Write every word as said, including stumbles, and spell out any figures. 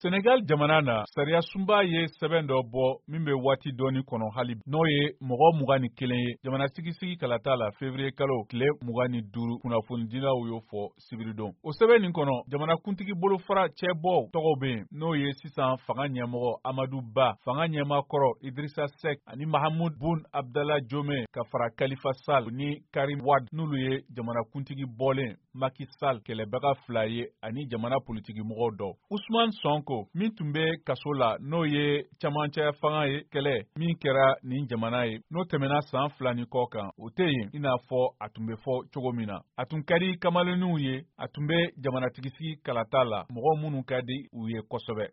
Senegal jamana na sariya sunba ye sɛbɛn dɔ bɔ min bɛ waati dɔɔni kɔnɔ hali n'o ye mɔgɔ mugan ni kelen ye jamana sigisigi kalata la février kalo tile mugan ni duuru kunnafonidilaw y'o fɔ sibiridon. O sɛbɛn nin kɔnɔ jamana kuntigi bolofara cɛbɔw tɔgɔw bɛ yen n'o ye sisan fanga ɲɛmɔgɔ Amadou Ba, fanga ɲɛmakɔrɔ Idrissa Seck ani Mahamoud Boun Abdallah Djome ka fara Khalifa Sall ni Karim Wade n'olu ye jamana kuntigi bɔlen Macky Sall kɛlɛbaga fila ye ani jamana politiki mɔgɔw dɔ. Ousmane Sonko min tun bɛ kaso la n'o ye camancɛ fanga ye kɛlɛ min kɛra nin jamana ye n'o tɛmɛna san fila ni kɔ kan o tɛ yen i n'a fɔ a tun bɛ fɔ cogo min na. A tun ka di kamalenninw ye a tun bɛ jamanatigisi kalata la mɔgɔ minnu ka di u ye kosɛbɛ.